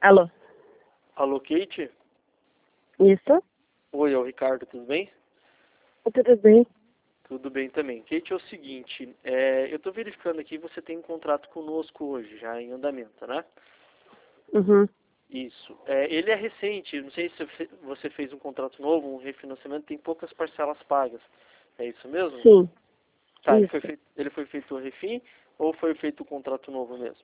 Alô? Alô, Kate? Isso? Oi, é o Ricardo, tudo bem? Tudo bem? Tudo bem também. Kate, é o seguinte, eu estou verificando aqui, você tem um contrato conosco hoje, já em andamento, né? Uhum. Isso. Ele é recente, não sei se você fez um contrato novo, um refinanciamento, tem poucas parcelas pagas. É isso mesmo? Sim, Tá, isso. ele foi feito o refim ou foi feito o contrato novo mesmo?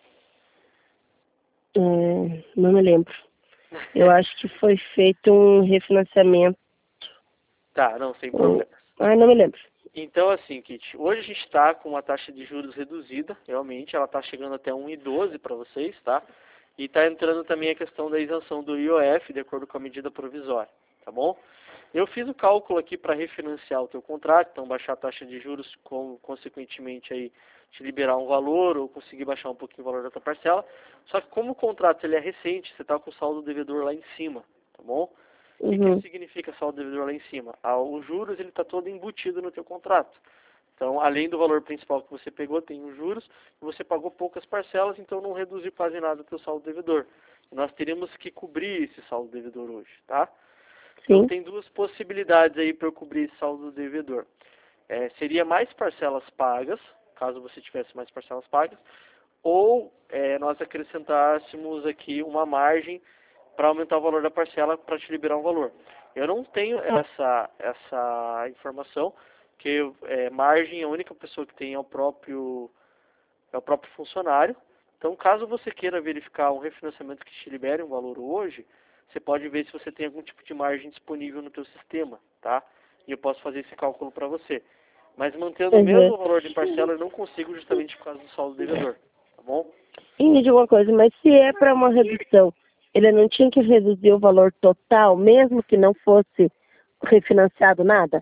Não me lembro. Eu acho que foi feito um refinanciamento. Tá, não, sem problema. Não me lembro. Então, assim, Kit, hoje a gente está com uma taxa de juros reduzida, realmente, ela está chegando até 1,12 para vocês, tá? E está entrando também a questão da isenção do IOF, de acordo com a medida provisória, tá bom? Eu fiz o cálculo aqui para refinanciar o teu contrato, então baixar a taxa de juros, consequentemente aí te liberar um valor ou conseguir baixar um pouquinho o valor da tua parcela. Só que como o contrato ele é recente, você está com o saldo devedor lá em cima, tá bom? O que isso Uhum. significa saldo devedor lá em cima? Os juros ele está todo embutido no teu contrato. Então, além do valor principal que você pegou, tem os juros, e você pagou poucas parcelas, então não reduziu quase nada o teu saldo devedor. Nós teríamos que cobrir esse saldo devedor hoje, tá? Então, Sim. tem duas possibilidades aí para eu cobrir esse saldo devedor. Seria mais parcelas pagas, caso você tivesse mais parcelas pagas, ou nós acrescentássemos aqui uma margem para aumentar o valor da parcela para te liberar um valor. Eu não tenho essa informação, que margem, a única pessoa que tem é o próprio funcionário. Então, caso você queira verificar um refinanciamento que te libere um valor hoje, você pode ver se você tem algum tipo de margem disponível no teu sistema, tá? E eu posso fazer esse cálculo para você. Mas mantendo o Uhum. mesmo valor de parcela, eu não consigo justamente por causa do saldo devedor, tá bom? E me diga uma coisa, mas se é para uma redução, ele não tinha que reduzir o valor total, mesmo que não fosse refinanciado nada?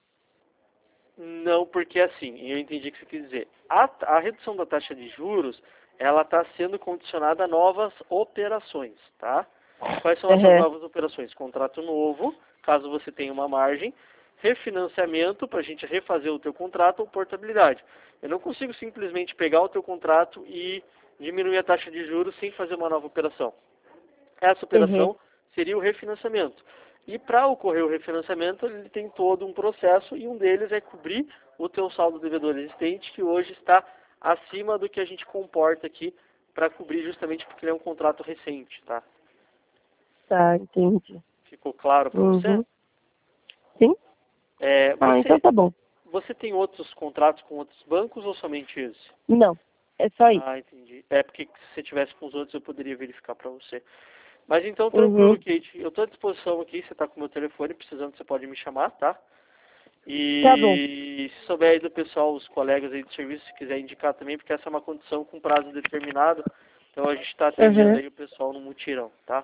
Não, porque assim, eu entendi o que você quis dizer. A redução da taxa de juros, ela está sendo condicionada a novas operações, tá? Quais são essas Uhum. novas operações? Contrato novo, caso você tenha uma margem, refinanciamento, para a gente refazer o teu contrato, ou portabilidade. Eu não consigo simplesmente pegar o teu contrato e diminuir a taxa de juros sem fazer uma nova operação. Essa Uhum. operação seria o refinanciamento. E para ocorrer o refinanciamento, ele tem todo um processo e um deles é cobrir o teu saldo devedor existente, que hoje está acima do que a gente comporta aqui para cobrir justamente porque ele é um contrato recente, tá? Tá, entendi. Ficou claro para você? Uhum. Sim? É, Então você, tá bom. você tem outros contratos com outros bancos ou somente esse? Não, é só isso. Ah, entendi. É porque se você tivesse com os outros eu poderia verificar para você. Mas então, tranquilo, Uhum. Kate. Eu estou à disposição aqui. Você está com o meu telefone. Precisando, você pode me chamar, tá? Tá bom. E se souber aí do pessoal, os colegas aí do serviço, se quiser indicar também, porque essa é uma condição com prazo determinado. Então, a gente está atendendo Uhum. aí o pessoal no mutirão, tá?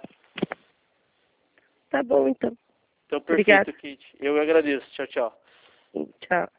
Tá bom, então. Então, Obrigada. perfeito, Kate. Eu agradeço. Tchau, tchau. Tchau.